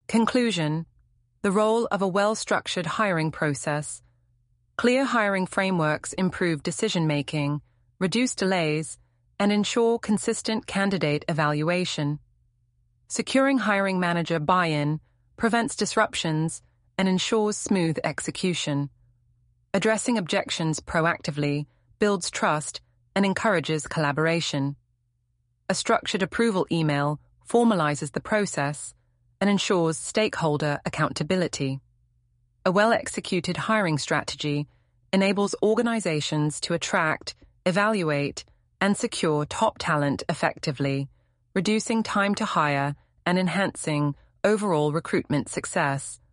Conclusion: the role of a well-structured hiring process. Clear hiring frameworks improve decision-making, reduce delays, and ensure consistent candidate evaluation. Securing hiring manager buy-in prevents disruptions and ensures smooth execution. Addressing objections proactively builds trust and encourages collaboration. A structured approval email formalizes the process and ensures stakeholder accountability. A well-executed hiring strategy enables organizations to attract, evaluate, and secure top talent effectively, reducing time to hire and enhancing overall recruitment success.